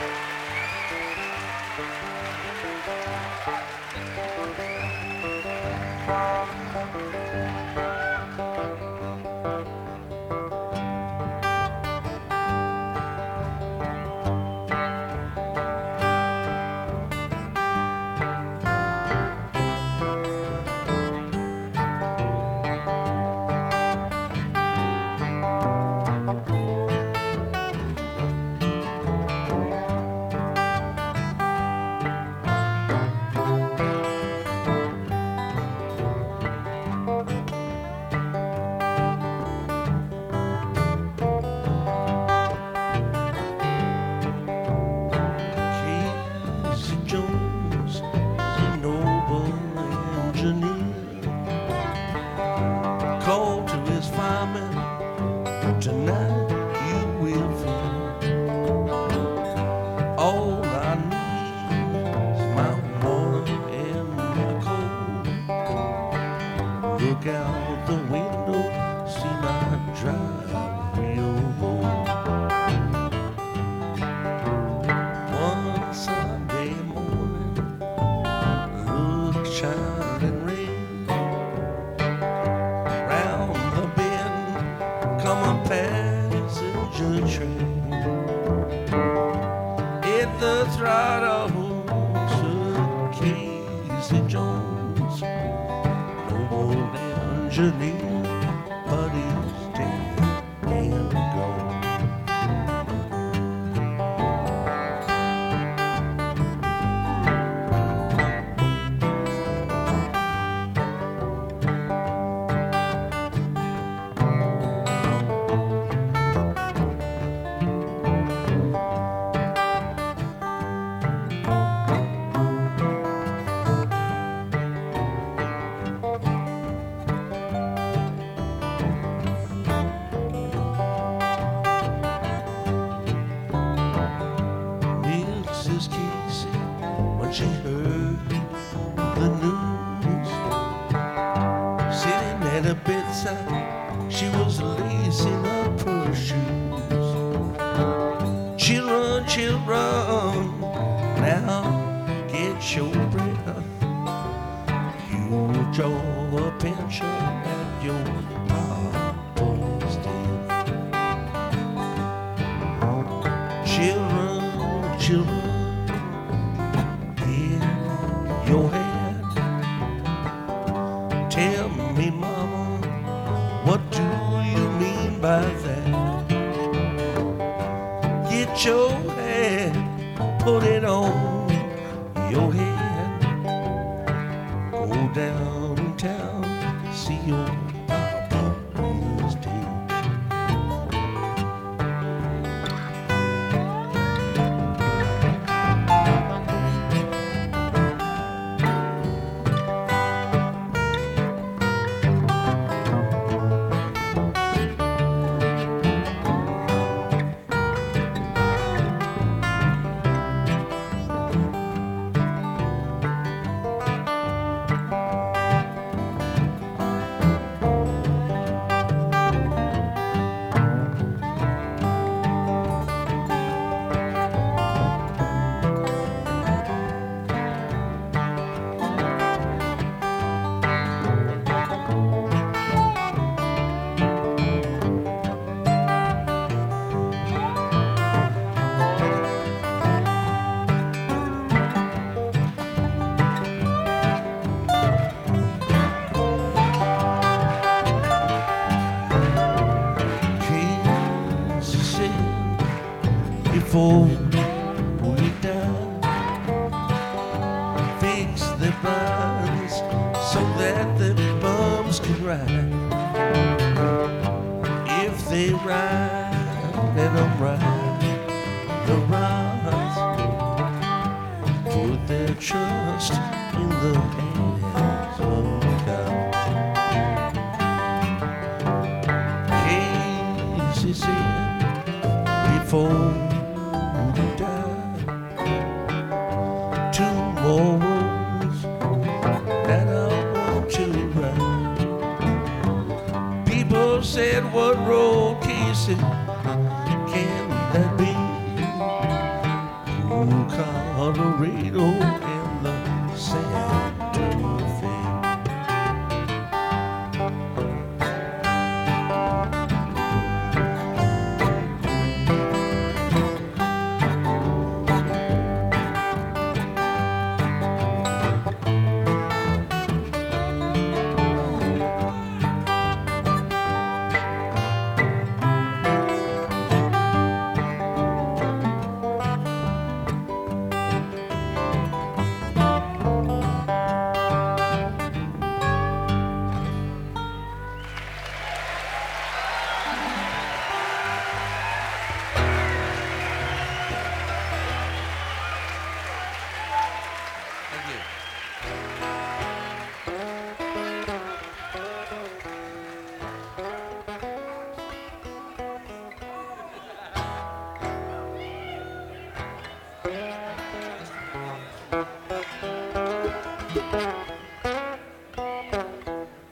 Casey Jones is a noble engineer. Call to his fireman, tonight you will feel. All I need is my water and my coal. Look out the window, see my drive real bold. One Sunday morning, look shining rain. Round the bend, come a passenger train. Hit the throttle, Sir Casey Jones, noble engineer, but he's dead and gone. Mrs. Casey, when she heard the news, sitting at her bedside, she was lacing up her shoes. Children, children, now get your breath. You'll draw a pension at your papa's death. Children, children, in your head, tell me, mama, what do you mean by that? Get your head, put it on your head, go downtown, see your papa is dead. Before we die, fix the blinds so that the bums can ride. If they ride, let them ride the rides. Put their trust in the hands of God. Casey said before two more roads that I want to ride. People said, what road, Casey, can that be? Laredo.